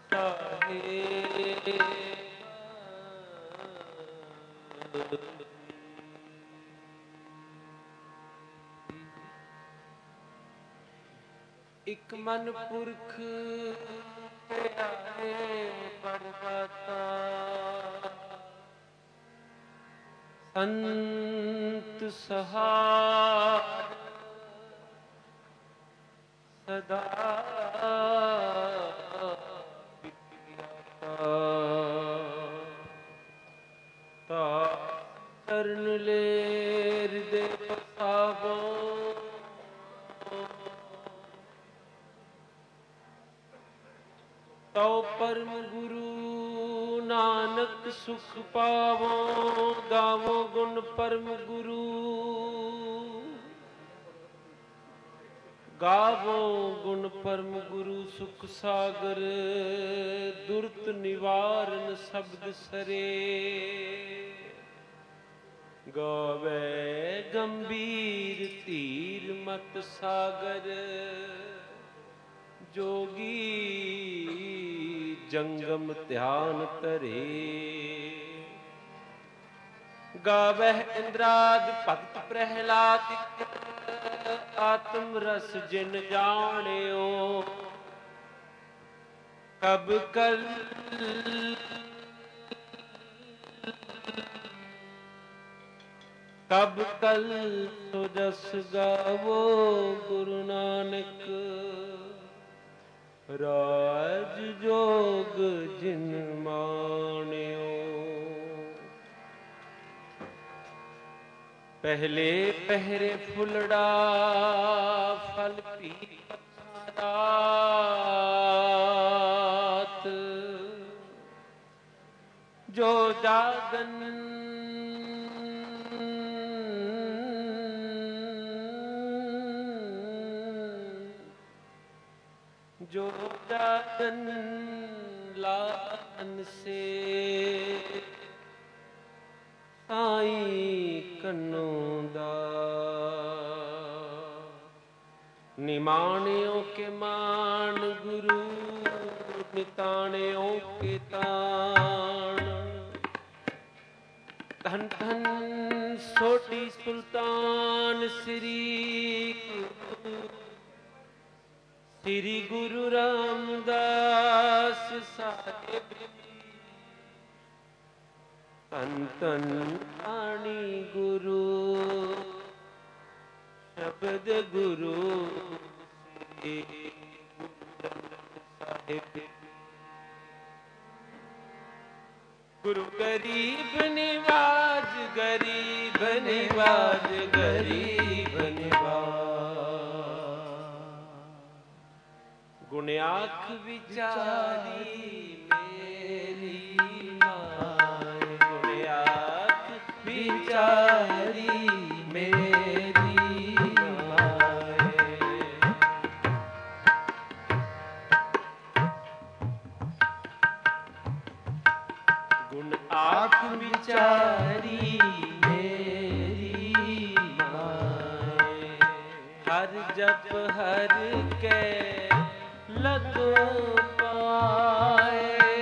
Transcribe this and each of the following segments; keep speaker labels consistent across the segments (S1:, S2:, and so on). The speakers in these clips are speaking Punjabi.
S1: ਇਕ ਮਨ ਪੁਰਖ ਧਿਆਏ ਪਰਮਾਤਾ ਸੰਤ ਸਹਾਰ ਸਦਾ ਤਾ ਚਰਨ ਲੈ ਹਿਰਦੇ ਪਸਾਵੋ ਤਉ ਪਰਮ ਗੁਰੂ ਨਾਨਕ ਸੁਖ ਪਾਵੋ ਗਾਵੋ ਗੁਣ ਪਰਮ ਗੁਰੂ ਗਾਵੋ ਗੁਣ ਪਰਮ ਗੁਰੂ ਸੁਖ ਸਾਗਰ ਦੁਰਤ ਨਿਵਾਰਨ ਸ਼ਬਦ ਸਰੇ ਗਾਵੇ ਗੰਭੀਰ ਧੀਰ ਮਤ ਸਾਗਰ ਜੋਗੀ ਜੰਗਮ ਧਿਆਨ ਧਰੇ ਗਾਵਹਿ ਇੰਦਰਾਦ ਭਗਤ ਪ੍ਰਹਿਲਾਦ ਆਤਮ ਰਸ ਜਿਨ ਜਾਣਿਓ ਕਬ ਕਲ ਕਬ ਕਲ ਸੋ ਜਸ ਗਾਵੋ ਗੁਰੂ ਨਾਨਕ ਰਾਜ ਜੋਗ ਜਿਨ ਮਾਣਿਓ ਪਹਿਲੇ ਪਹਿਰੇ ਫੁੱਲੜਾ ਫਲ ਪੀ ਰਾਤ ਜੋ ਜਾਗਨ ਜੋ ਜਾਗਨ ਲਾਨ ਸੇ ਸਾਈ ਕੰਨੋਂ ਦਾ ਨਿਮਾਣਿਓ ਕੇ ਮਾਨ ਗੁਰੂ ਨਿਤਾਣਿਓ ਕੇ ਤਾਣ ਧਨ ਧਨ ਸੋਢੀ ਸੁਲਤਾਨ ਸ੍ਰੀ ਗੁਰੂ ਰਾਮਦਾਸ ਸਾਹਿਬ ਧੰਨ ਧੰਨ ਆਣੀ ਗੁਰੂ ਸ਼ਬਦ ਗੁਰੂ ਸਾਹਿਬ ਗੁਰੂ ਗਰੀਬ ਨਿਵਾਜ ਗਰੀਬ ਨਿਵਾਜ ਗਰੀਬ ਨਿਵਾਜ ਗੁਣ ਆਖ ਵਿਚਾਰੀ ਮੇਰੀ ਮਾਏ ਗੁਣ ਆਖ ਵਿਚਾਰੀ ਮੇਰੀ ਮਾਏ ਗੁਣ ਆਖ ਵਿਚਾਰੀ ਮੇਰੀ ਮਾਏ ਹਰ ਜਪ ਹਰ ਕੇ ਲਗੋ ਪਾਏ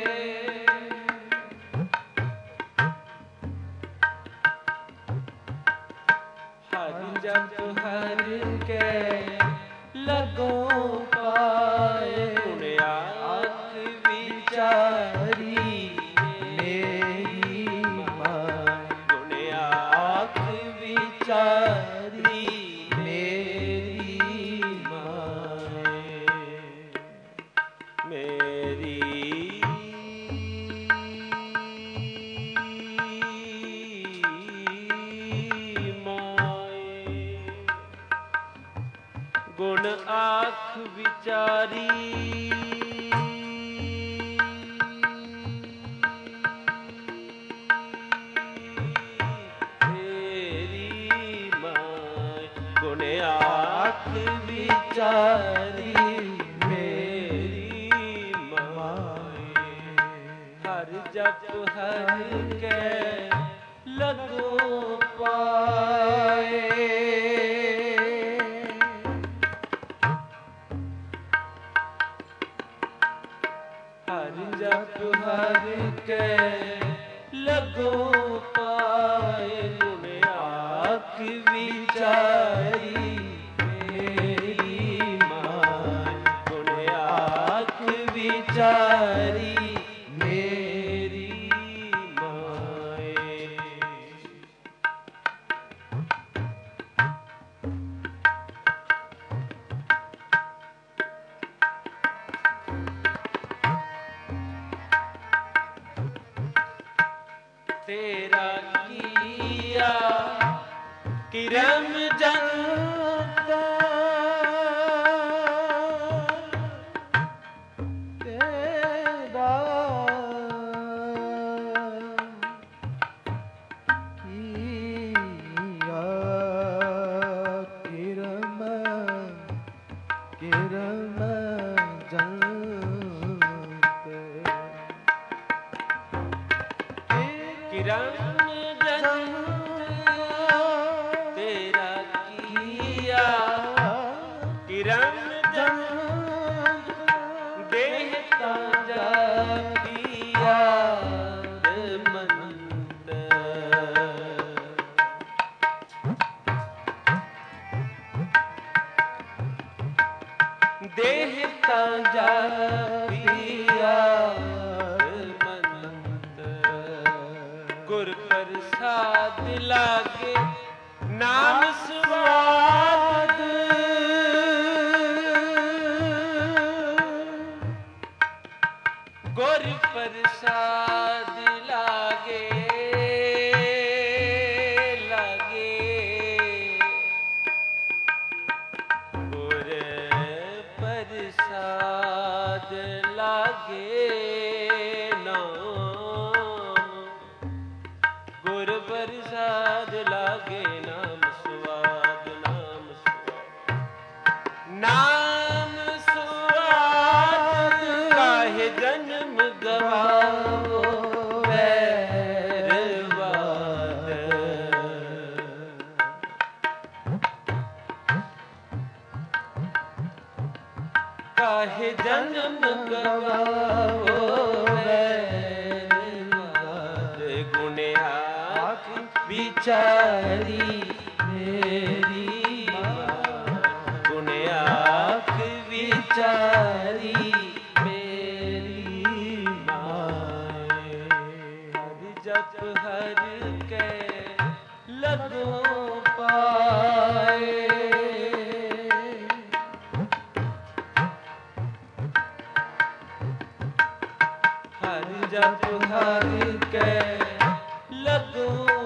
S1: ਹਰ ਜਪ ਹਰ ਕੇ ਲਗੋ ਪਾਏ ਗੁਣ ਆਖ ਵਿਚਾਰੀ ਮੇਰੀ ਮਾਏ ਗੁਣ ਆਖ ਵਿਚਾਰੀ ਗੁਣ ਆਖ ਵਿਚਾਰੀ ਮੇਰੀ ਮਾਂ ਗੁਣ ਆਖ ਵਿਚਾਰੀ ਮੇਰੀ ਮਾਂ ਹਰ ਜਪ ਹਰ ਕੇ ਲਗੋ ਪਾਏ हर जप हर के लगो पाए गुण आख विचारी मेरी मान गुण आख विचारी मेरी माए। तेरा किया किरम जनता तेरा किया किरम किरम जनता किरम तेरा किया किरम देहता जा पिया मंत देहता जा पिया गुर प्रसाद लागे नाम स्वाद गुर प्रसाद लागे लागे गुर प्रसाद लागे गुर प्रसाद लागे नाम स्वाद नाम स्वाद नाम स्वाद काहे जन्म गवाओ बैरवाद काहे जन्म गवाओ विचारी मेरी गुण आख विचारी मेरी माए। हर जप हर के लगो पाए हर जप हर के लगो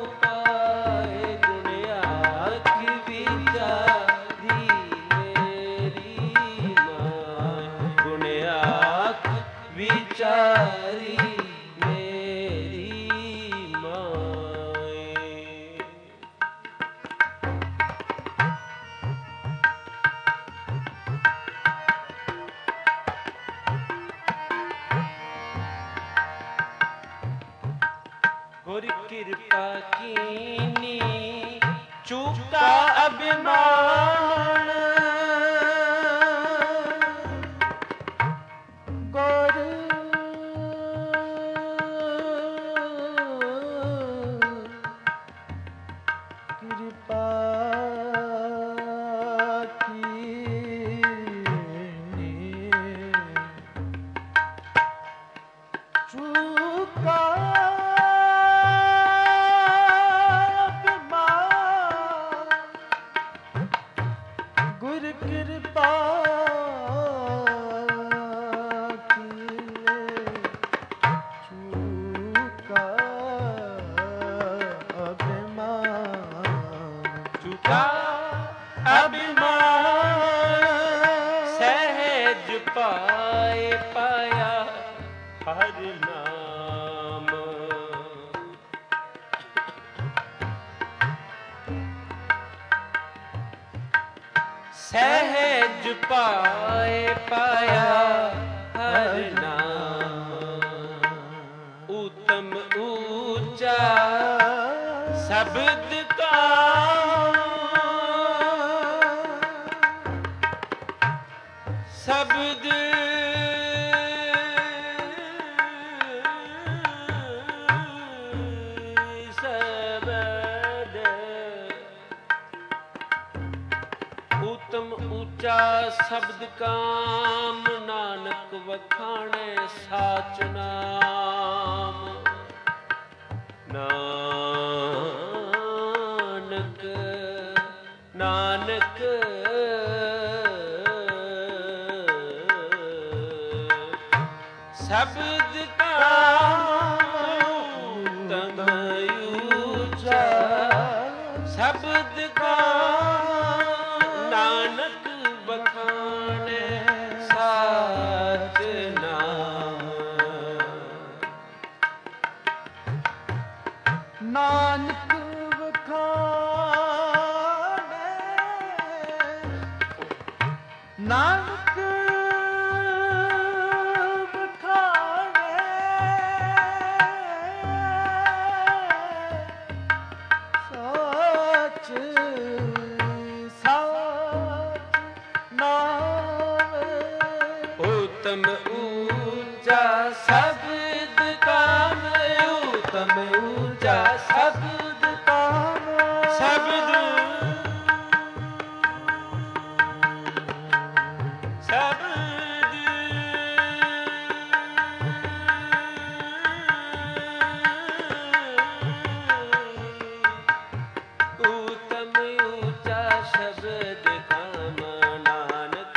S1: विचारी मेरी माए। गुर कृपा कीनी चूका अभिमान गुर कृपा कीनी चूका गुर कृपा चूका अभिमान सहज पाए पाया हर नाम सहज पाए पाया हर नाम उत्तम ऊंचा शब्द का शब्द ਸ਼ਬਦ ਕਾਮ, ਨਾਨਕ ਵਖਾਣੇ ਸਾਚ ਨਾਮ। ਨਾਨਕ ਨਾਨਕ ਸ਼ਬਦ ਕਾਮ ਤਮ ਊਚਾ, ਸ਼ਬਦ ਕਾਮ ਨਾਨਕ ਬਖਾਣੇ ਸਾਚ ਨਾਮ।
S2: ਨਾਨਕ ਵਖਾਣੇ, ਨਾਨਕ ਵਖਾਣੇ ਸਾਚ ਸਾਚ ਨਾਮ।
S1: ਊਤਮ ਊਚਾ ਸ਼ਬਦ ਕਾਮ, ਊਤਮ ਊਚਾ ਸ਼ਬਦ
S2: ਕਾਮ,
S1: ਸ਼ਬਦ ਸ਼ਬਦ ਊਤਮ ਊਚਾ ਸ਼ਬਦ ਕਾਮ। ਨਾਨਕ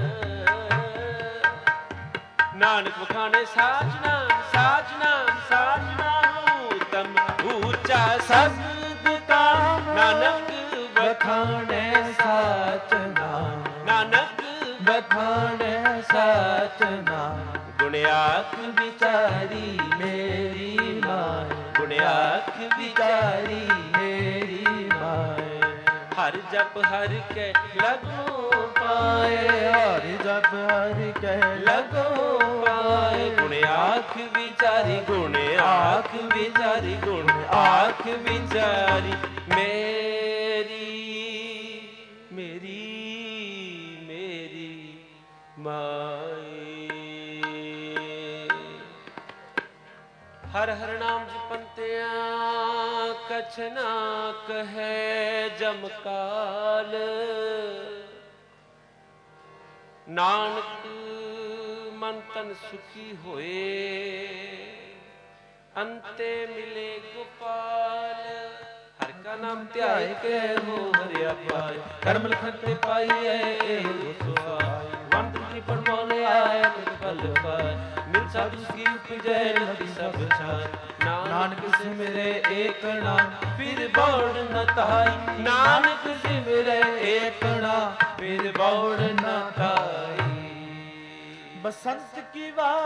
S1: ਨਾਨਕ ਵਖਾਣੇ ਸਾਚ ਨਾਮ, ਸਾਚ ਨਾਮ, ਸਾਚ ਨਾਮ। ਊਤਮ ਊਚਾ ਸ਼ਬਦ ਕਾਮ, ਨਾਨਕ
S2: ਵਖਾਣੇ ਸਾਚ ਨਾਮ,
S1: ਨਾਨਕ
S2: ਵਖਾਣੇ ਸਾਚ ਨਾਮ।
S1: ਗੁਣ ਆਖ
S2: ਵਿਚਾਰੀ ਮੇਰੀ ਮਾਏ,
S1: ਗੁਣ ਆਖ
S2: ਵਿਚਾਰੀ ਮੇਰੀ ਮਾਏ।
S1: ਹਰ ਜਪ ਹਰ ਕੇ ਲਗੋ
S2: ਪਾਏ, ਹਰ ਜਪ ਹਰ ਕਹਿ
S1: ਲਗੋ ਪਾਏ। ਗੁਣ ਆਖ ਵਿਚਾਰੀ, ਗੁਣ ਆਖ ਵਿਚਾਰੀ, ਗੁਣ ਆਖ ਵਿਚਾਰੀ ਮੇਰੀ ਮੇਰੀ ਮੇਰੀ ਮਾਈ। ਹਰ ਹਰ ਨਾਮ ਜਪੰਤਿਆਂ ਕਛ ਨਾ ਕਹੈ ਜਮ ਕਾਲ। ਨਾਨਕ ਮਨ ਤਨ ਸੁਖੀ ਹੋਏ, ਅੰਤੇ ਮਿਲੇ ਗੋਪਾਲ। ਹਰ ਕਾ ਨਾਮ ਧਿਆਏ ਕੇ ਹੋ ਹਰਿਆ ਪਾਏ, ਕਰਮ ਲਖਨ ਤੇ ਪਾਈਐ ਇਹੋ ਸੁਆਏ। ਵੰਦ ਜੀ ਪਰਮੋਲੇ ਆਏ ਨਿਤ ਫਲ ਪਾਏ, ਮਿਲ ਸਾਧੂ ਕੀ ਉਪਜੈ ਨਤੀ ਸਭ ਛਾਏ। ਨਾਨਕ ਸਿਮਰੇ ਏਕ ਨਾਮ, ਫਿਰ ਬੌੜ ਨ ਤਾਈ। ਨਾਨਕ ਸਿਮਰੇ ਏਕ ਨਾਮ, ਫਿਰ ਬੌੜ ਨ ਤਾਈ।
S2: ਬਸੰਤ ਕੀ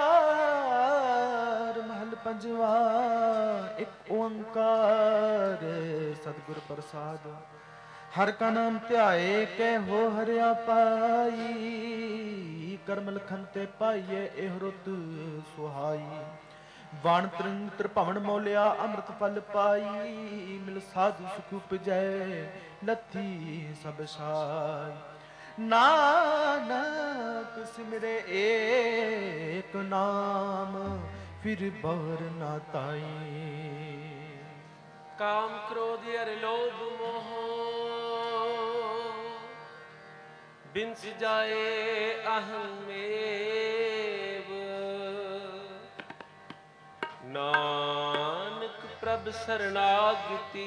S2: ਵਾਰ ਮਹਲ ਪੰਜਵਾ, ਇੱਕ ਓੰਕਾਰ ਸਤਿਗੁਰ ਪ੍ਰਸਾਦ। ਹਰ ਕਾ ਨਾਮ ਧਿਆਏ ਕੇ ਹੋ ਹਰਿਆ ਪਾਈ, ਕਰਮ ਲਖਨ ਤੇ ਪਾਈਏ ਇਹ ਰੁੱਤ ਸੁਹਾਈ। ਵਾਣ ਤ੍ਰਿਭਵਨ ਮੋਲਿਆ ਅੰਮ੍ਰਿਤ ਫਲ ਪਾਈ, ਮਿਲ ਸਾਧੂ ਸੁਖ ਉਪਜੈ ਲੱਥੀ ਸਭ ਛਾਈ। ਨਾਨਕ ਸਿਮਰੇ ਏਕ ਨਾਮ, ਫਿਰ ਬਹਰ ਨਾ ਤਾਈ।
S1: ਕਾਮ ਕ੍ਰੋਧ ਅਰ ਲੋਭ ਮੋਹ, ਬਿਨਸ ਜਾਏ ਅਹੰ ਮੇਵ। ਨਾਨਕ ਪ੍ਰਭ ਸਰਨਾਗਤੀ,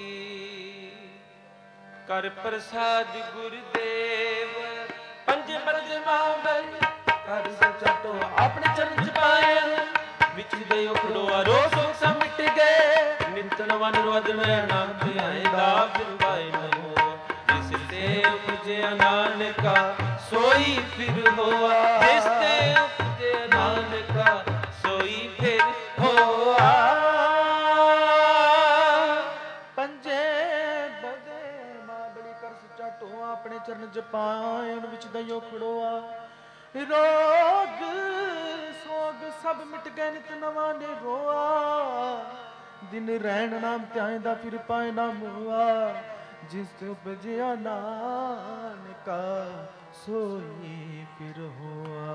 S1: ਕਰ ਪ੍ਰਸਾਦ ਗੁਰਦੇਵ। ਪੰਜੇ ਮਰਦ ਮਾਵੈ ਕਰ ਸਚਟੋ, ਆਪਣੇ ਚਰਨ ਚ ਪਾਇਆ ਵਿੱਚ ਦੇ ਉਖੜੋ ਰੋ ਸੋਖ ਸਭ ਮਿਟ ਗਏ। ਨਿਤ ਨਵਨ ਰੋਦ ਮੈਂ ਨਾਮ ਧਿਆਏਗਾ, ਫਿਰ ਪਾਏ ਨ ਹੋ। ਜਿਸ ਤੇ ਉਪਜਿਆ ਨਾਨਕਾ ਸੋਈ ਫਿਰ ਹੋਆ, ਜਿਸ ਤੇ ਉਪਜਿਆ ਨਾਨਕਾ ਸੋਈ ਫਿਰ ਹੋਆ।
S2: ਪੰਜੇ ਬਦੇ ਮਾਂ ਬਲੀ ਕਰ ਸਚਟੋ, ਆਪਣੇ ਚਰਨ ਜਪਾਇਨ ਵਿੱਚ ਦਇਓ ਖੜੋਆ। ਰੋਗ ਸੋਗ ਸਭ ਮਿਟ ਗਏ, ਨਿਤ ਨਵਾਂ ਨੇ ਰੋਆ। ਦਿਨ ਰਹਿਣ ਨਾਮ ਧਿਆਇਂਦਾ, ਫਿਰ ਪਾਏ ਨਾ ਮੋਆ। ਜਿਸ ਤੇ ਉਪਜਿਆ ਨਾਨਕਾ ਸੋਈ ਫਿਰ ਹੋਆ।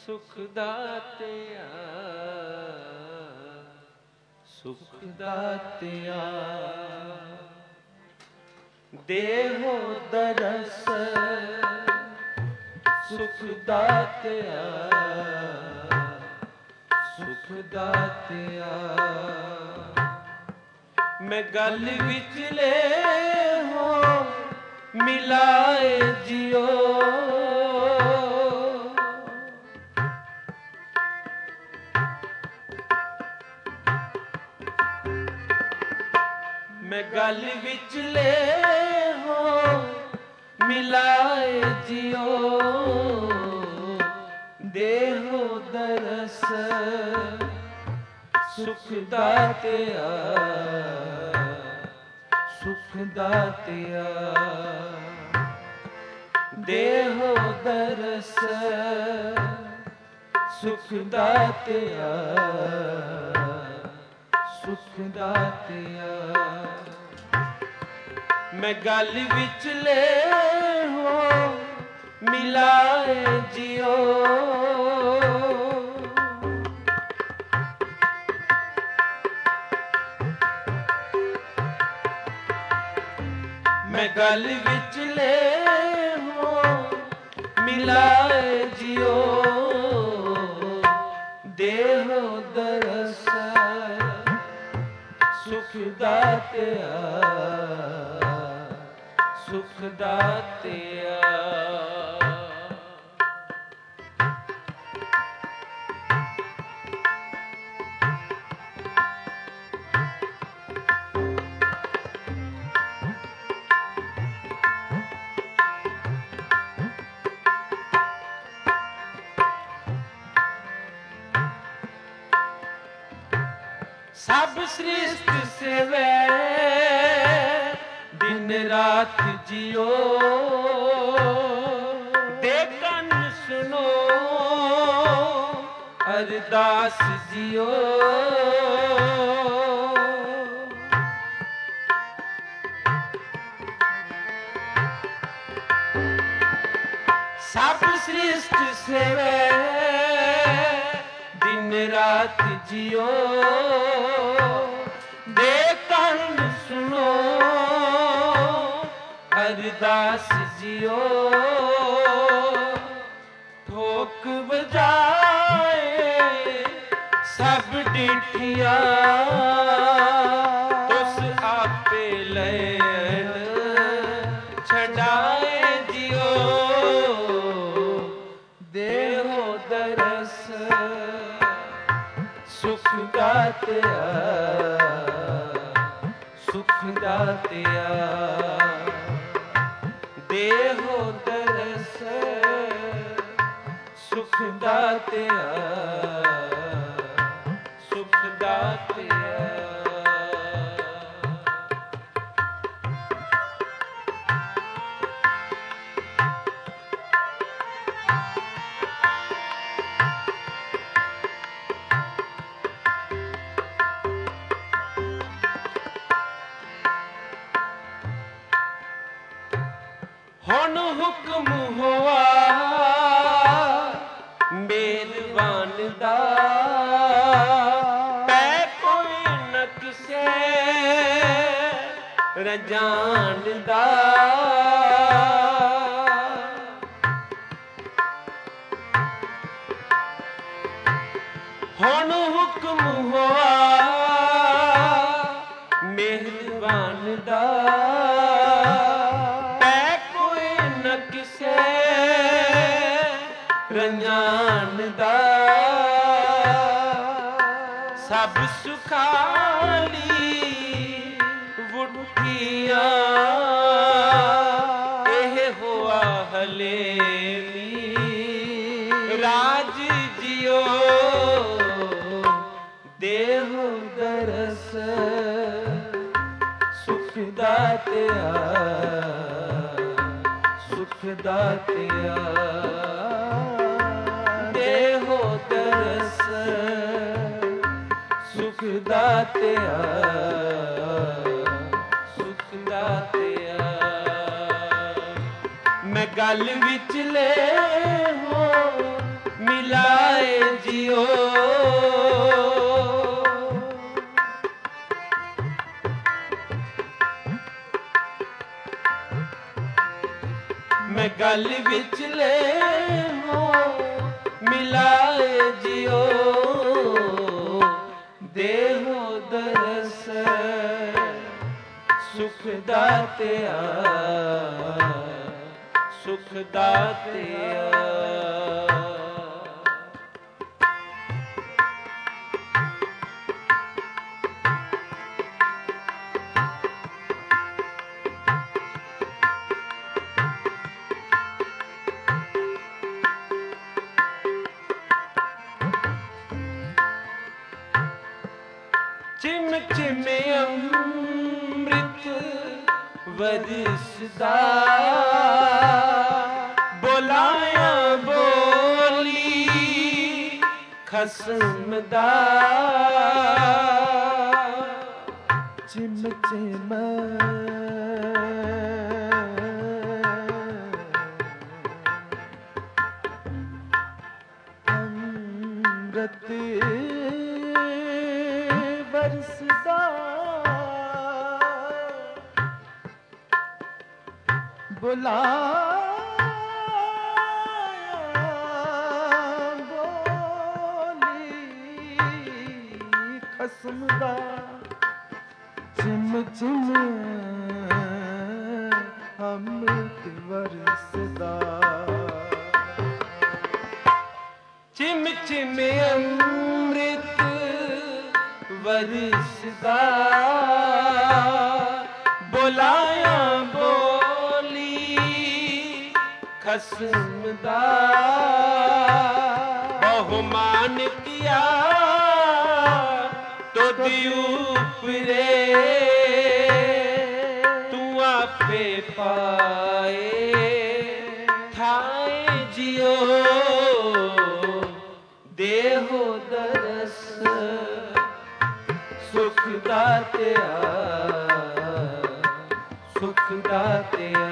S1: ਸੁਖ ਦਾਤਿਆ, ਸੁਖ ਦਾਤਿਆ। ਦੇਹੋ ਦਰਸ ਸੁਖ ਦਾਤਿਆ, ਸੁਖ ਦਾਤਿਆ। ਮੈਂ ਗਲ ਵਿੱਚ ਲੈ ਹੋ ਮਿਲਾਏ ਜਿਉ, ਮੈਂ ਗਲ ਵਿੱਚ ਲੈ ਹੋ ਮਿਲਾਏ ਜਿਉ। ਦੇਹੋ ਦਰਸ ਸੁਖ ਦਾਤਿਆ, ਸੁਖ ਦਾਤਿਆ। ਦੇਹੋ ਦਰਸ ਸੁਖ ਦਾਤਿਆ, ਸੁਖ ਦਾਤਿਆ। ਮੈਂ ਗਲ ਵਿੱਚ ਲੈ ਹੋ ਮਿਲਾਏ ਜਿਉ, ਮੈਂ ਗਲ ਵਿੱਚ ਲੈ ਹੋ ਮਿਲਾਏ ਜਿਉ। ਦੇਹੋ ਦਰਸ ਸੁਖ ਦਾਤਿਆ, ਸੁਖ ਦਾਤਿਆ। ਸਭ ਸ੍ਰਿਸ਼ਟ ਸੇਵੈ ਦਿਨ ਰਾਤ ਜਿਉ। ਦੇ ਕੰਨ ਸੁਨੋ ਅਰਦਾਸ ਜਿਉ। ਸਭ ਸ੍ਰਿਸ਼ਟ ਸੇਵੈ ਦਿਨ ਰਾਤ ਜਿਉ। ਦੇ ਕੰਨ ਸੁਨੋ ਅਰਦਾਸ ਜਿਉ। ਠੋਕ ਵਜਾਏ ਸਭ ਡਿਠੀਆਂ, ਤੁਸ ਆਪੇ ਲੈਣ ਛਡਾਏ ਜਿਉ। ਦੇਹੋ ਦਰਸ ਸੁਖ ਦਾਤਿਆ, ਸੁਖ ਦਾਤਿਆ। ਦੇਹੋ ਦਰਸ ਸੁਖ ਦਾਤਿਆ, ਸੁਖ ਦਾਤਿਆ। ਹੁਣ ਹੁਕਮ ਹੋਆ ਮੇਲਵਾਨ ਦਾ, ਪੈ ਕੋਈ ਨ ਕਿਸੇ ਰਜਾਨ ਦਾ। ਹੁਣ ਹੁਕਮ ਹੋਆ ਮੇਲਵਾਨ ਦਾ, ਰੰਜਾਨ ਦਾ। ਸਭ ਸੁਖਾਲੀ ਵੁੱਠੀਆਂ, ਇਹ ਹੋਆ ਹਲੇਮੀ ਰਾਜ ਜਿਉ। ਦੇਹੋ ਦਰਸ ਸੁਖ ਦਾਤਿਆ, ਸੁਖ ਦਾਤਿਆ। ਦੇਹੋ ਦਰਸ ਸੁਖ ਦਾਤਿਆ, ਸੁਖ ਦਾਤਿਆ। ਮੈਂ ਗਲ ਵਿੱਚ ਲੈ ਹੋ ਮਿਲਾਏ ਜਿਓ। ਮੈਂ ਗਲ ਵਿੱਚ ਲੈ ਹੋ ਮਿਲਾਏ ਜਿਓ। ਦੇਹੋ ਦਰਸ ਸੁਖ ਦਾਤਿਆ, ਸੁਖ ਦਾਤਿਆ। ਚਿਮ ਚਿਮ ਅੰਮ੍ਰਿਤ ਵਰਸਦਾ, ਬੋਲਾਇਆ ਬੋਲੀ ਖਸਮ ਦਾ।
S2: ਚਿਮ ਚਿਮ ਅੰਮ੍ਰਿਤ ਵਰਸਦਾ, ਬੁਲਾਇਆ ਬੋਲੀ ਖਸਮ ਦਾ। ਚਿਮ ਚਿਮ ਅੰਮ੍ਰਿਤ ਵਰਸਦਾ,
S1: ਚਿਮ ਚਿਮ ਅੰਮ੍ਰਿਤ ਵਰਸਦਾ, ਬੁਲਾਇਆ ਬੋਲੀ ਖਸਮ ਦਾ। ਬਹੁਮਾਨ ਕੀਆ ਤੁਧ ਉਪਰੇ, ਤੂੰ ਆਪੇ ਪਾਏ ਥਾਏ ਜਿਓ। ਦੇਹੋ ਦਰਸ ਸੁਖ ਦਾਤਿਆ, ਸੁਖ ਦਾਤਿਆ।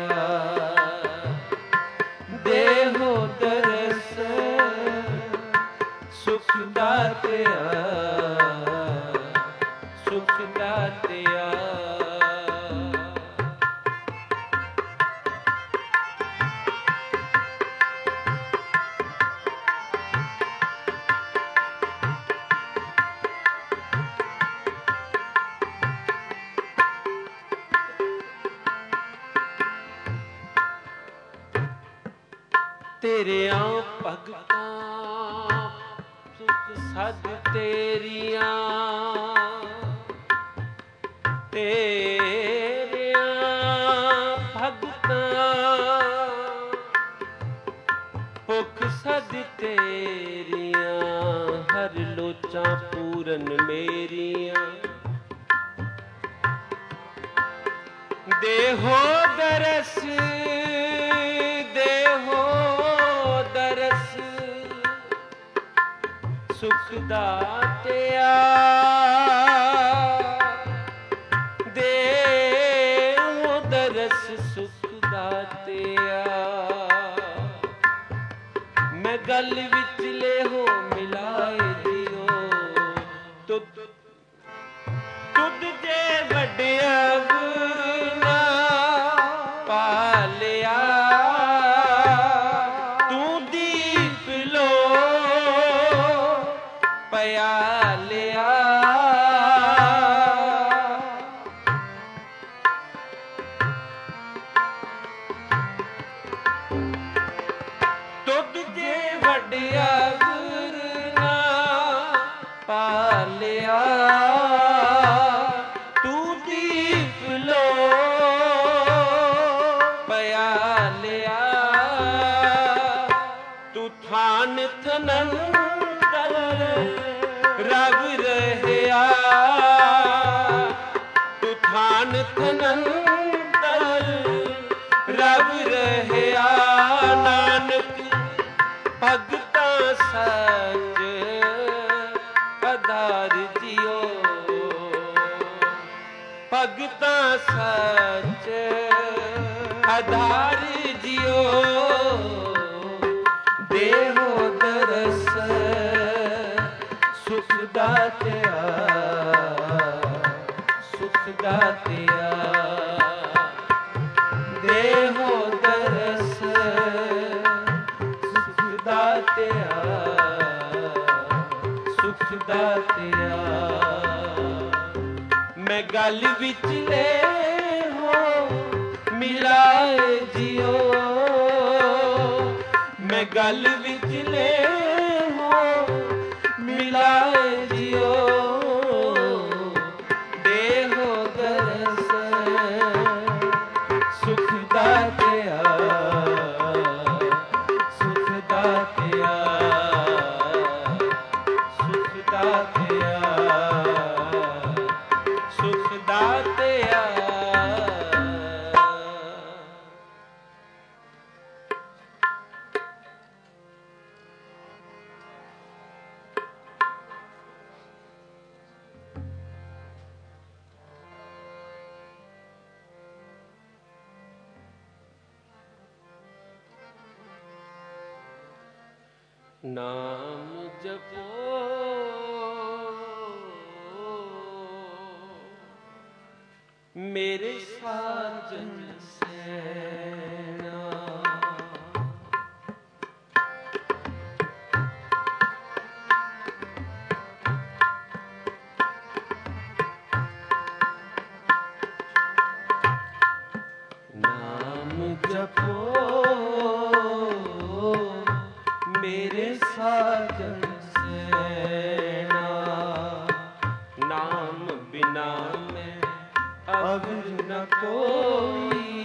S1: ਦੇਹੋ ਦਰਸ ਸੁਖ ਦਾਤਿਆ, ਸੁਖ ਦਾਤਿਆ। ਤੇਰਿਆਂ ਭਗਤਾਂ ਸੁਖ ਸਦ ਤੇਰੀਆਂ, ਤੇਰਿਆਂ ਭਗਤਾਂ ਭੁਖ ਸਦ ਤੇਰੀਆਂ। ਹਰ ਲੋਚਾਂ ਪੂਰਨ ਮੇਰੀਆਂ, ਦੇਹੋ ਦਰਸ, ਦੇਹੋ ਦਰਸ ਸੁਖ ਦਾਤਿਆ। ਦੇਹੋ ਦਰਸ ਸੁਖ ਦਾਤਿਆ। ਮੈਂ ਗਲ ਵਿੱਚ ਲੈ ਹੋ ਮਿਲਾਏ ਦਿਓ। ਤੁਧ ਤੁਧ ਜੇ ਵੱਡਿਆ ਗੁਨਾ ਪਾਲਿਆ, ਤੂੰ ਦੀਪ ਲੋ ਪਿਆਲਿਆ। ਤੁਧ ਜੇ ਵੱਡਿਆ ਗੁਨਾ ਪਾਲਿਆ, ਤੂੰ ਦੀਪ ਲੋ ਪਿਆਲਿਆ। ਤੂੰ ਥਾਨ ਥਨੰਤਰ ਰਵ ਰਹਿਆ, ਤੂੰ ਥਾਨ ਥਨੰਤਰ ਰਵ ਰਹਿਆ। ਨਾਨਕ ਭਗਤਾਂ ਸੱਚ ਆਧਾਰ ਜਿਓ, ਭਗਤਾਂ ਸੱਚ ਆਧਾਰ ਜਿਓ। ਦੇਹੋ ਦਰ ਦਰਸ ਸੁਖ ਦਾਤਿਆ ਸੁਖ ਦਾਤਿਆ ਦੇਹੋ ਦਰਸ ਸੁਖ ਦਾਤਿਆ ਸੁਖ ਦਾਤਿਆ ਮੈਂ ਗਲ ਵਿੱਚ ਲੈ ਹੋ ਮਿਲਾਏ ਜਿਓ ਮੈਂ ਗਲ ਵਿੱਚ ਲੈ ਹੋ ਮਿਲਾਏ ਜਿਓ ਦੇਹੋ ਦਰਸ ਸੁਖ ਦਾਤਿਆ ਸੁਖ ਦਾਤਿਆ ਸੁਖ ਦਾਤਿਆ ਸੁਖ ਦਾਤਿਆ ਨਾਮ ਜਪੋ ਮੇਰੇ ਸਾਜਨ ਸੈਨਾ ਨਾਮ ਜਪੋ ਮੇਰੇ ਸਾਜਨ ਸੈਨਾ ਨਾਮ ਬਿਨਾ ਮੈਂ ਅਵਰ ਨ ਕੋਈ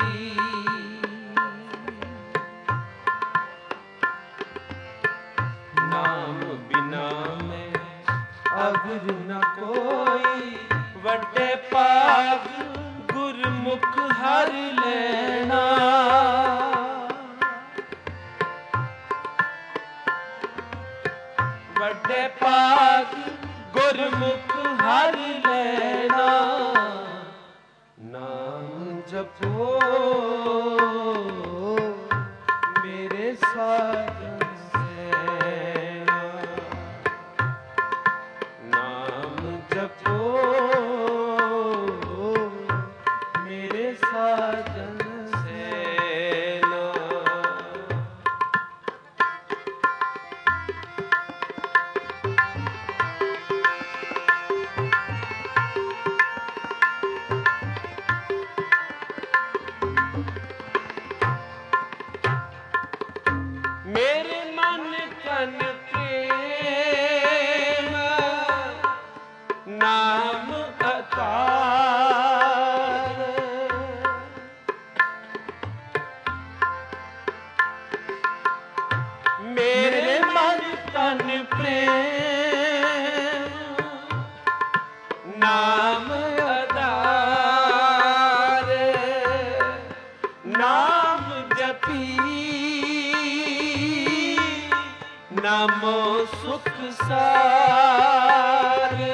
S1: ਨਾਮ ਬਿਨਾ ਮੈਂ ਅਵਰ ਨ ਕੋਈ ਵੱਡੇ ਭਾਗ ਗੁਰਮੁਖ ਹਰ ਲੈਣਾ ਵੱਡੇ ਭਾਗ ਗੁਰਮੁਖ ਹਰ ਲੈਣਾ ਨਾਮ ਜਪੋ ਮੇਰੇ ਸਾਜਨ ਸੈਨਾ ਨਾਮ ਜਪੋ ਮੇਰੇ ਸਾਜਨ ਸੈਨਾ ਮੇਰੇ ਮਨ ਤਨ ਪ੍ਰੇਮ ਨਾਮ ਅਤਾਰ ਮੇਰੇ ਮਨ ਤਨ ਪ੍ਰੇਮ ਨਾਮ ਅਤਾਰ ਨਾਮ ਜਪੀ ਨਾਮੋ ਸੁਖ ਸਾਰੇ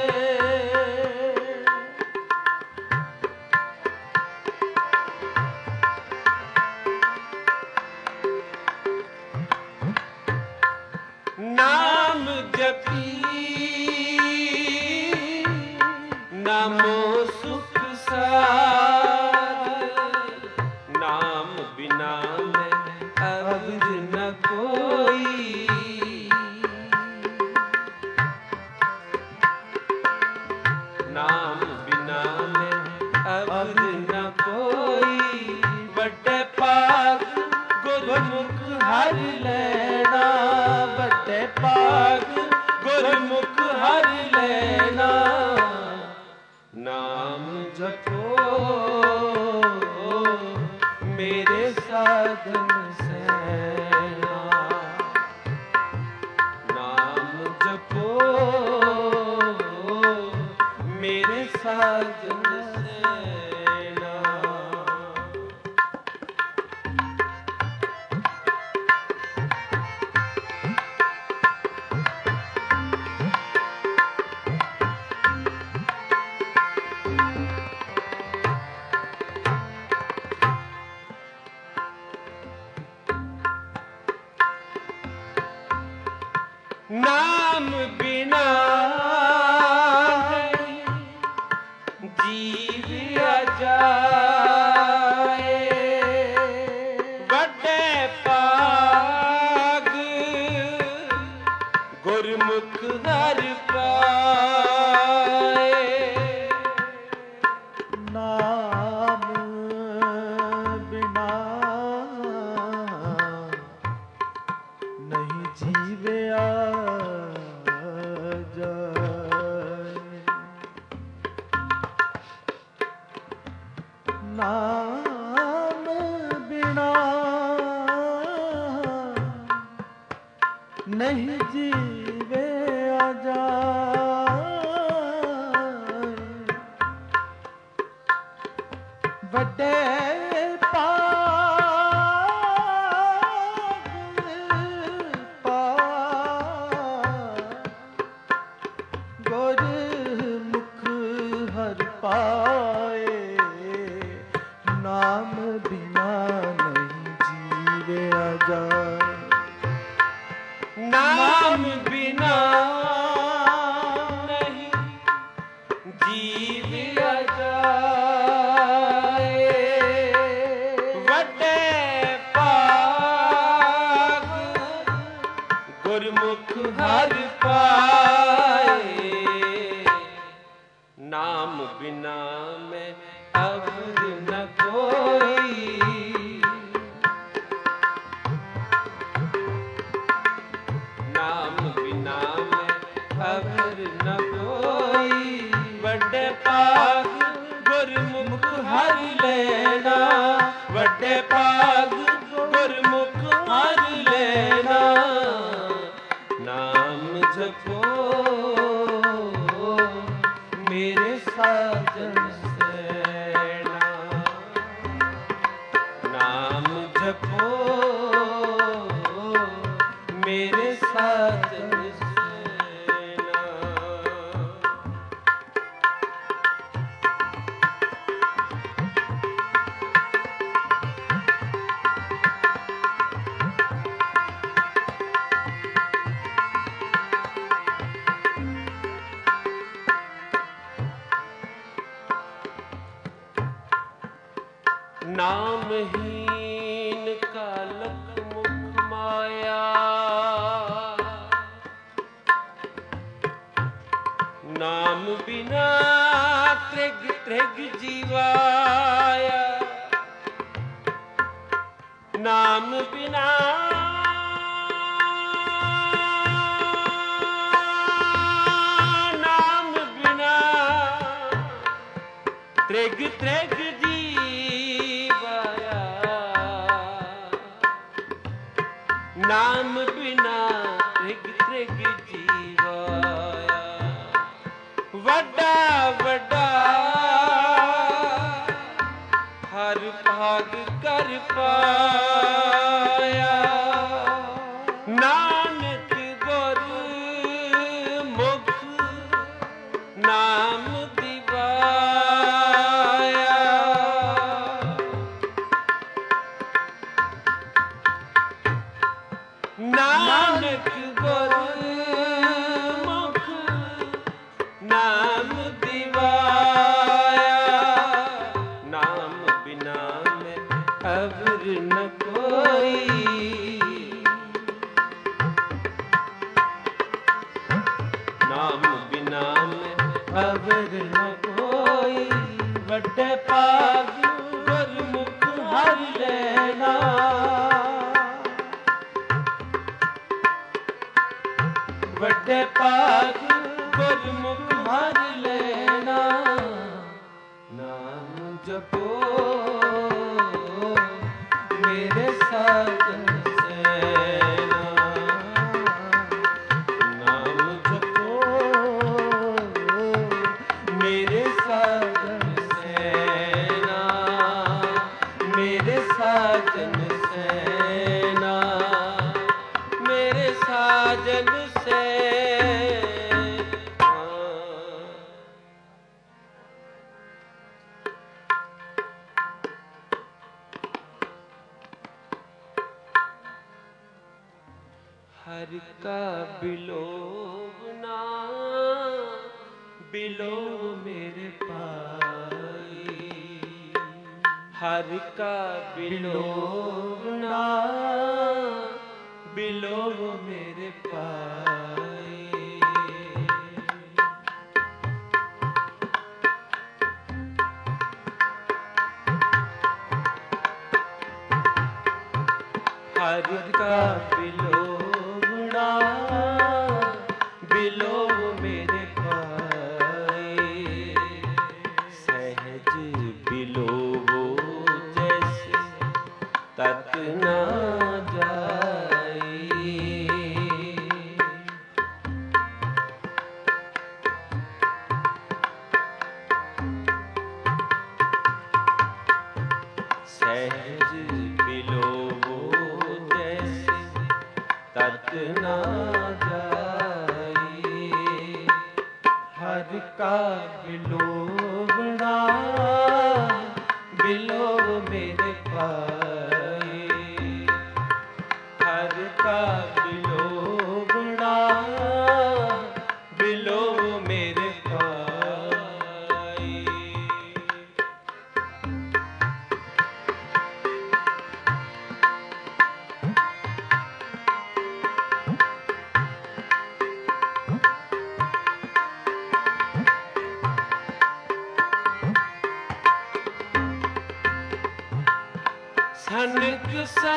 S1: ਨਾਮ ਜਪੀ ਨਾਮੋ ਸੁਖ ਸਾਰੇ ਨਾਮ ਬਿਨਾ ਮੈਂ ਅਵਰ ਨ ਕੋਈ ਨਾਮ ਬਿਨਾ ਮੈਂ ਅਵਰ ਨ ਕੋਈ ਵੱਡੇ ਭਾਗ ਗੁਰਮੁਖ ਹਰ ਲੈਣਾ ਵੱਡੇ ਭਾਗ ਗੁਰਮੁਖ ਹਰ ਲੈਣਾ ਨਾਮ ਜਪੋ ਮੇਰੇ ਸਾਧਨ ਸੈਨਾ ਨਾਮ ਜਪੋ ਮੇਰੇ ਸਾਜਨ ਸੈਨਾ
S2: ਨਾਮ ਬਿਨਾ ਨਹੀਂ ਜੀਵਿਆ ਜਾਏ। ਵੱਡੇ ਪਾਏ ਨਾਮ ਬਿਨਾ ਨਹੀਂ ਜੀਵਿਆ ਜਾਏ।
S1: ਨਾਮ ਬਿਨਾ ਨਹੀਂ ਜੀਵਿਆ ਜਾਏ। ਵੱਡੇ ਭਾਗ ਗੁਰਮੁਖ ਹਰਿ ਪਾਏ। ਨਾਮ ਬਿਨਾ ਮੈਂ ਅਵਰ ਨ ਕੋਈ। ਨਾਮ ਬਿਨਾ ਮੈਂ ਅਵਰ ਨ ਕੋਈ। ਵੱਡੇ ਭਾਗ ਗੁਰਮੁਖ ਹਰਿ ਲੈਣਾ। ਵੱਡੇ ਭਾਗ ਗੁਰਮੁਖ ਹਰਿ ਲੈਣਾ। ਨਾਮ ਜਪੋ ਮੇਰੇ ਸਾਜਨ ਸੈਣਾ। ਨਾਮ ਜਪੋ ਮੇਰੇ ਸਾਜਨ ਸੈਣਾ। ਨਾਮਹੀਨ ਕਾਲਕ ਮੁਖ ਮਾਇਆ। ਨਾਮ ਬਿਨਾ ਤ੍ਰਿਗ ਤ੍ਰਿਗ ਜੀਵਾਇਆ। ਨਾਮ ਬਿਨਾ ਨਾਮ ਬਿਨਾ ਤ੍ਰਿਗ ਤ੍ਰਿਗ ਨਾਮ ਬਿਨਾ ਤ੍ਰਿਗ ਤ੍ਰਿਗ ਜੀਵਾਇਆ। ਵੱਡਾ ਵੱਡਾ ਹਰ ਭਾਗ ਕਰ ਪਾਇਆ। ਨਾਨਕ ਗੁਰ ਮੁਖ ਨਾਮ ਦਿਵਾਇਆ। ਨਾਨਕ ਗੁਰ ਮੁਖ ਨਾਮ ਦਿਵਾਇਆ। ਨਾਮ ਬਿਨਾ ਮੈਂ ਅਵਰ ਨ ਕੋਈ। ਨਾਮ ਬਿਨਾ ਮੈਂ ਅਵਰ ਨ ਕੋਈ। ਵੱਡੇ ਭਾਗ ਗੁਰਮੁਖ ਹਰਿ ਲੈਣਾ। ਵੱਡੇ ਭਾਗ ਗੁਰਮੁਖ ਹਰਿ ਲੈਣਾ। ਨਾਮ ਜਪੋ ਮੇਰੇ ਸਾਜਨ ਸੈਣਾ। ਨਾਮ ਜਪੋ ਮੇਰੇ ਸਾਜਨ ਸੈਣਾ। ਮੇਰੇ ਸਾਜਨ ਸੈਣਾ। ਮੇਰੇ ਸਾਜਨ हर का बिलोव ना बिलोव मेरे पाई। हर का बिलोव ना बिलोव मेरे पाई। हर का बिलोवना बिलोव मेरे पाए। सहज बिलोवो सहज बिलोवो जैसे तत ना जाई। हर का बिलोवना बिलोव मेरे पाई। हर का बिलोवना बिलोव मेरे पाई। सनक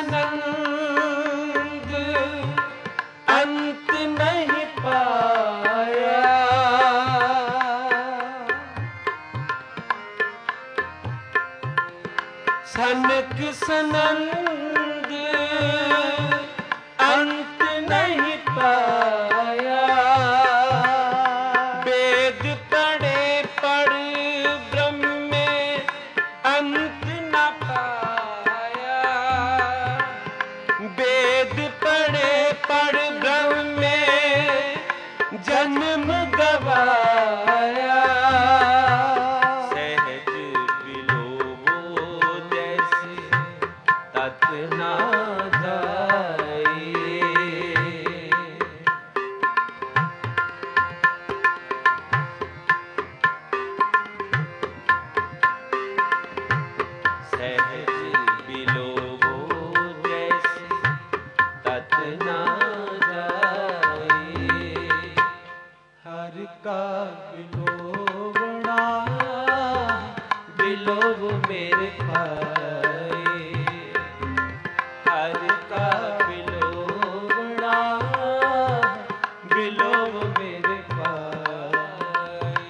S1: सनंद अंत नहीं पाया। सनक सनंद अंत नहीं पाया। वेद पढ़े पढ़ ब्रह्म में अंत न पाया। वेद पढ़े पढ़ ब्रह्म में जन्म गवाया। सहज बिलोवो जैसे तत ना जाई। सहज बिलोवो जैसे तत ना जाई। हर का बिलोवना बिलोव मेरे पाई। हर का बिलोवना बिलोव मेरे पाई।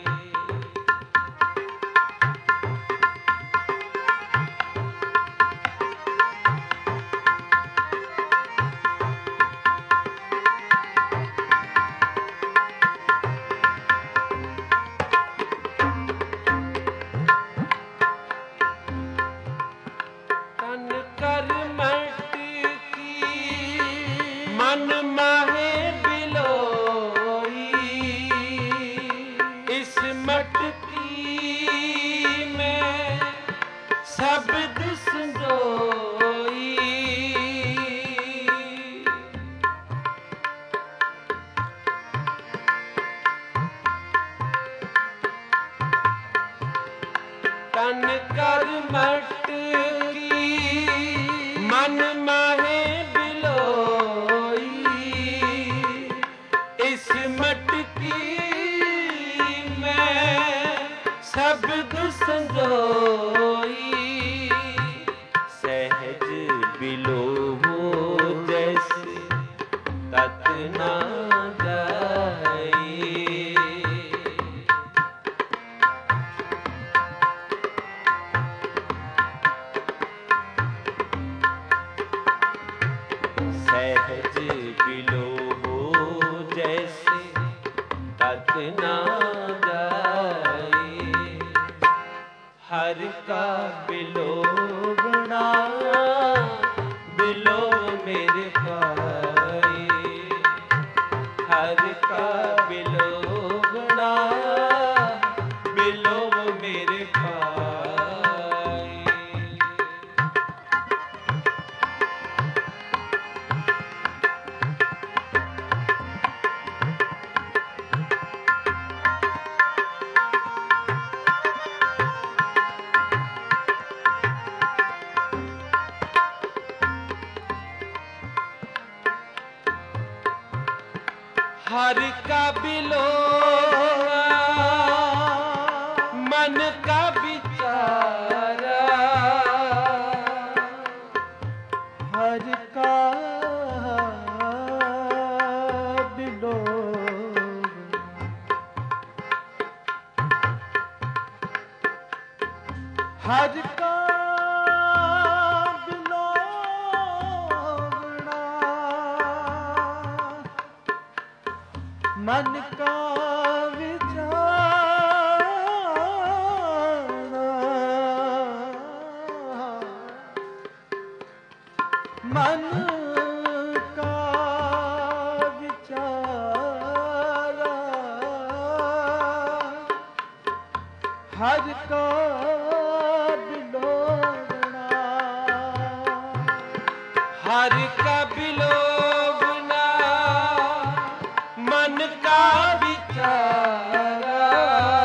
S1: तन कर मटकी मन माहे बिलोई। इस मटकी में शब्द संजोई। तन कर मटकी मन माहे बिलोई। इस मटकी में शब्द संजोई। सहज बिलोवो जैसे तत ना जाई। सहज बिलोवो जैसे तत ना जाई। हर का बिलोवना बिलोव मेरे पाई। हर का बिलोवना बिलोव मेरे पाई। हर का बिलोवा मन का विचारा।
S2: हर का बिलोव हर का बिलोवना मन का विचार। हर का बिलोवना,
S1: हर का बिलोवना मन का विचारा,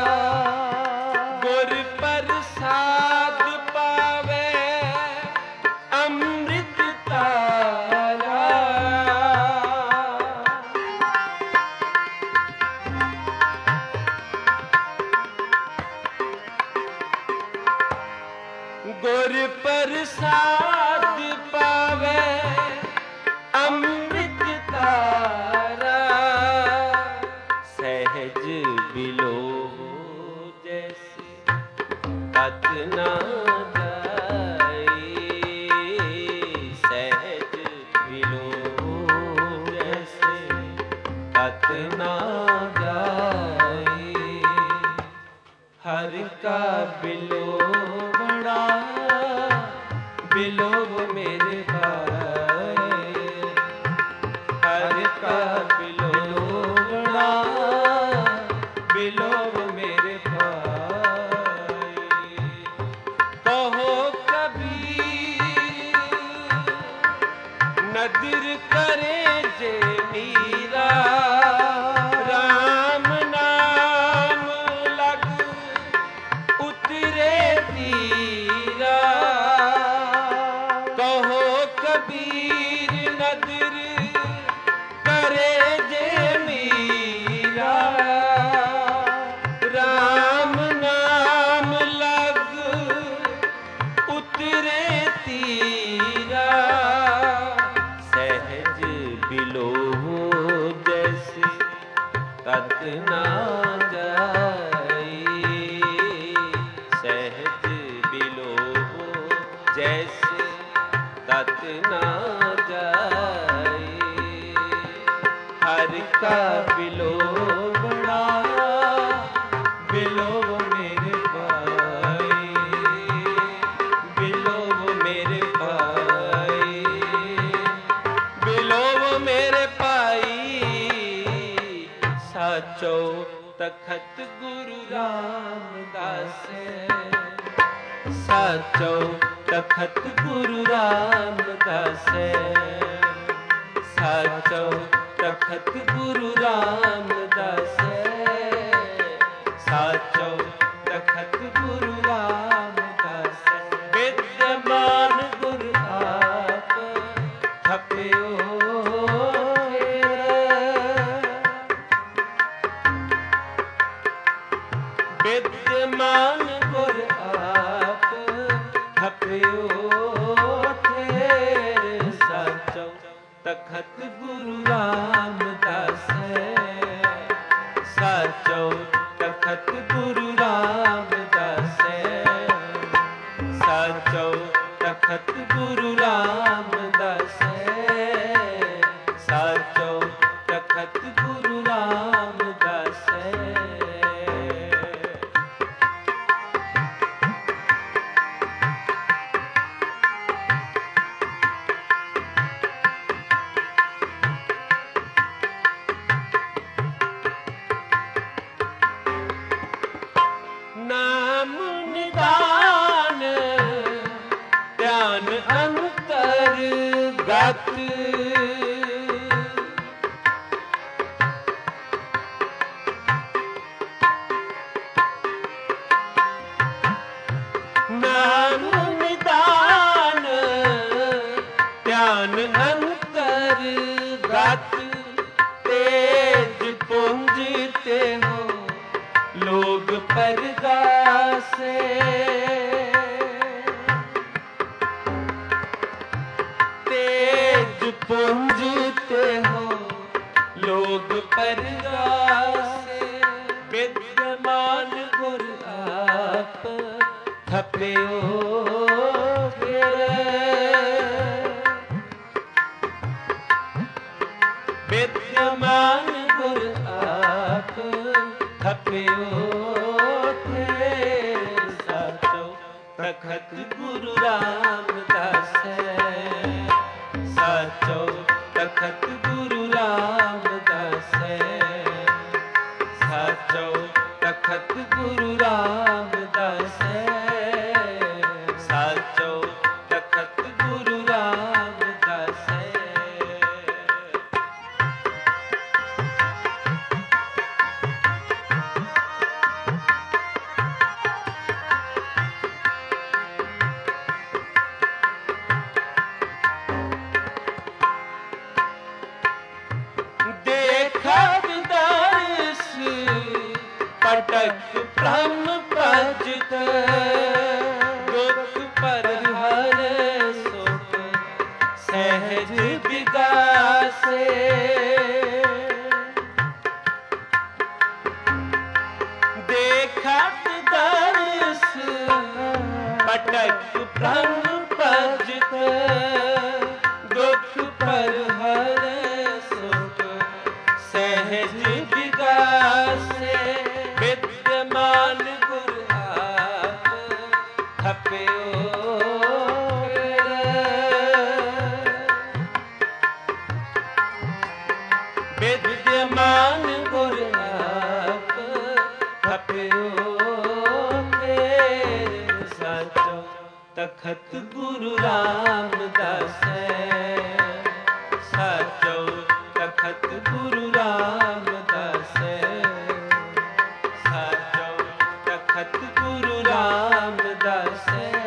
S1: गुर प्रसाद पावे अमृत तारा। गुर प्रसाद पावे अमृत तारा, सहज बिलो जैसे तत ना जाए, सहज बिलो जैसे तत ना जाए। हर का बिलो बड़ा बिलोव मेरे भाई, हर का बिलोव बड़ा बिलोव मेरे भाई। कहो कबीर नदर करे जे मीरा, राम नाम लग उतरे तीरा। कहो कबीर नदर करे जे मीरा, राम नाम लग उतरे तीरा। सहज बिलो जैसे तत ना जाए, सहज बिलो जैसे तत ना जाए। हर का बिलो बड़ा बिलो मेरे भाई, बिलो मेरे भाई, बिलो मेरे भाई। साचो तखत गुरु रामदास, साचो तखत गुरु रामदास, साचो तखत गुरु रामदास, साचो तखत गुरु रामदास। विद्यमान गुरु आप थपियो विद्यमान गुर आप थपियो थेर। साचो तखत गुरु रामदास, साचो तखत गुरु रामदास, साचो तखत गुरु रामदास, साचो तखत गुरु रामदास। नाम निदान ध्यान अंतर्गत, नाम निदान ध्यान अंतर्गत। तेज पुंज ते हो लोग परगासे, तेज पुंज ते हो लोग परगासे। विद्यमान गुर आप थपियो विद्यमान गुर आप थपियो थेर। साचो तखत गुरु रामदास, साचो तखत गुरु रामदास, साचो तखत गुरु रामदास। ब्रह्म भजत दुख परिहर सुख सहज विगासे। देखत दर्श पटक ब्रह्म भजत दुख परिहर सुख सहज विगासे। विद्यमान गुर आप थप्यो विद्यमान गुर आप थप्यो साचो तखत गुरु रामदास साचो तखत गुरु रामदास साचो तखत गुरु रामदास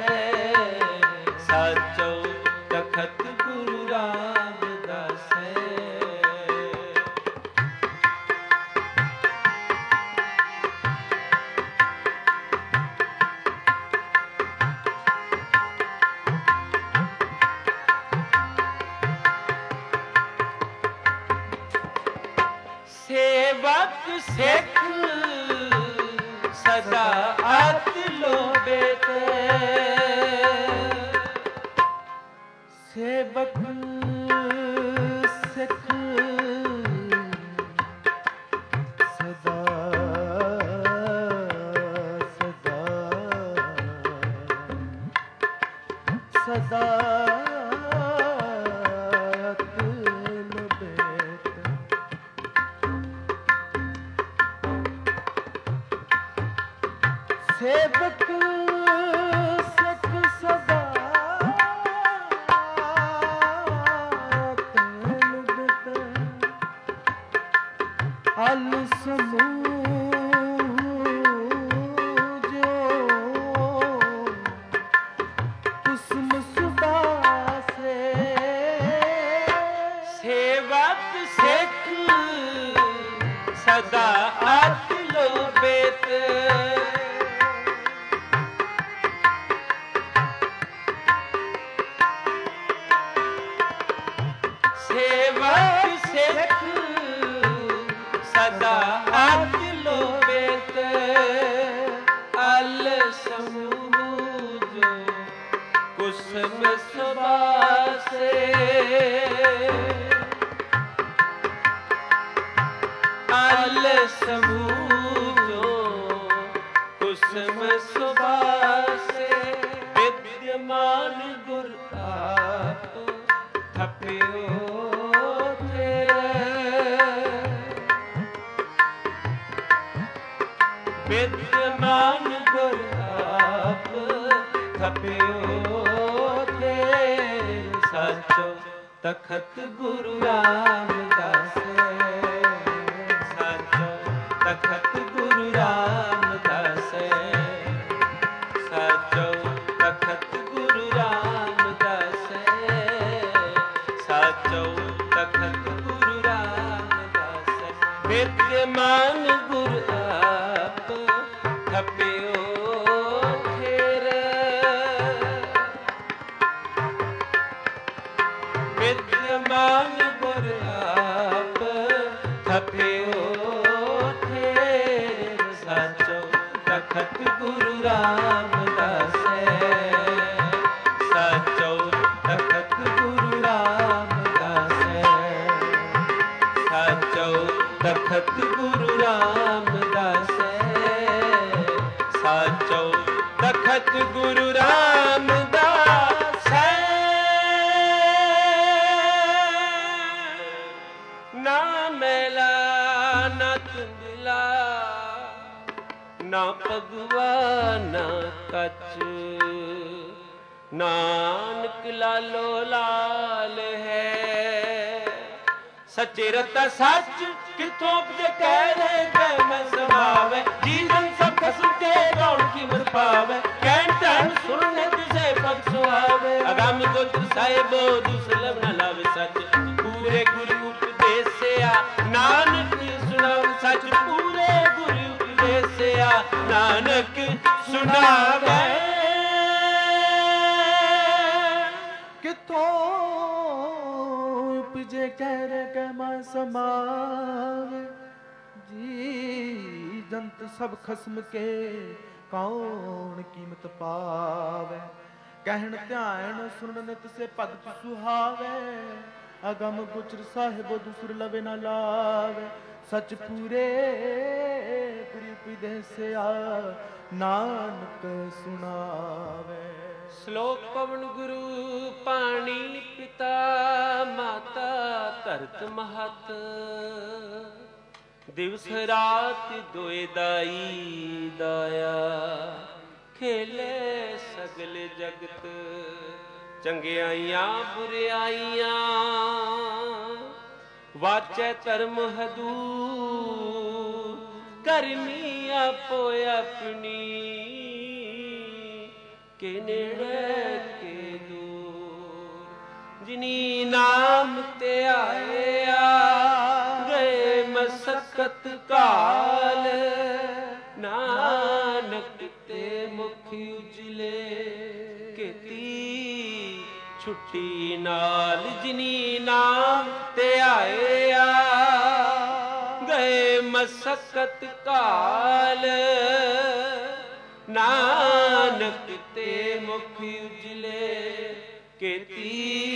S1: साचो तखत गुरु रामदास। सेवक सिख सदा अत लोभेत
S2: सेवक सिख सदा सदा सदा सेवक सिख सदा अल समूझो कुसुम सुबासे।
S1: सेवक सिख सदा अत लोभेत सेवक सिख सदा अत लोभेत अल समूझो कुसुम सुबासे। अल समूझो कुसुम सुबासे। विद्यमान गुर आप थप्यो विद्यमान गुर आप थप्यो साचो तखत गुरु रामदास साचो तखत गुरु रामदास साचो तखत गुरु रामदास साचो तखत गुरु रामदास। विद्यमान गुर आप थप्यो विद्यमान गुर आप थप्यो साचो तखत गुरु रामदास साचो तखत गुरु रामदास साचो तखत गुरु रामदास साचो तखत गुरु रामदास। ना मैला ना धुंधला ना पगवा ना कच नानक लालो लाल है। सच्चे रता सच किथों उपजे कह रहे गए मैं समावे जीवन सब कसम के गौण की मर पावे कहन तन सुनने तुझे पग सुहावे। आगामी गोत्र साहिबो दूसरे न लावे सच पूरे गुरु उपदेश से आ नानक सुनाओ सच पूरे गुरु उपदेश ਦੱਸਿਆ ਨਾਨਕ ਸੁਣਾਵੇ।
S2: ਕਿਥੋਂ ਉਪਜੇ ਕਹਿ ਰੇ ਕਹਿ ਮਾ ਸਮਾਵੇ, ਜੀ ਜੰਤ ਸਭ ਖਸਮ ਕੇ ਕੌਣ ਕੀਮਤ ਪਾਵੇ। ਕਹਿਣ ਧਿਆਨ ਸੁਣਨ ਨਿਤ ਸੇ ਭਗਤ ਸੁਹਾਵੇ, ਅਗਮ ਗੁਚਰ ਸਾਹਿਬ ਦੁਸਰ ਲਵੇ ਨਾ ਲਾਵੇ। ਸਚ ਪੂਰੇ ਪ੍ਰੀਤ ਦੇਸਿਆ ਨਾਨਕ ਸੁਣਾਵੇ।
S1: ਸ਼ਲੋਕ ਪਵਨ ਗੁਰੂ ਪਾਣੀ ਪਿਤਾ ਮਾਤਾ ਧਰਤ ਮਹਤ, ਦਿਵਸ ਰਾਤ ਦੋਇ ਦਾਈ ਦਾਇਆ। ਖੇਲੇ ਸਗਲ ਜਗਤ ਚੰਗਿਆਈਆਂ ਬੁਰਿਆਈਆਂ, ਵਾਚੈ ਧਰਮ ਹਦੂਰ ਕਰਮੀ ਆਪੋ ਆਪਣੀ। ਕੇ ਨੇੜੇ ਕੇ ਦੂਰ ਜਿਨੀ ਨਾਮ ਤੇ ਆਇਆ, ਗਏ ਮਸਕਤ ਕਾਲ। ਨਾਨਕ ਤੇ ਮੁਖ ਉਜਲੇ ਕੀਤੀ ਛੁੱਟੀ ਨਾਲ। ਜਿਨੀ ਨਾਮ ਤੇ ਆਇਆ, ਗਏ ਮਸਕਤ ਕਾਲ। ਨਾਨਕ ਤੇ ਮੁਖ ਉਜਲੇ ਕੀਤੀ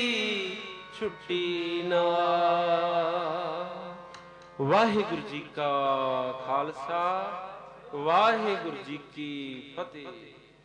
S1: ਛੁੱਟੀ ਨਾਲ। ਵਾਹਿਗੁਰੂ ਜੀ ਕਾ ਖਾਲਸਾ, ਵਾਹਿਗੁਰੂ ਜੀ ਕੀ ਫਤਿਹ।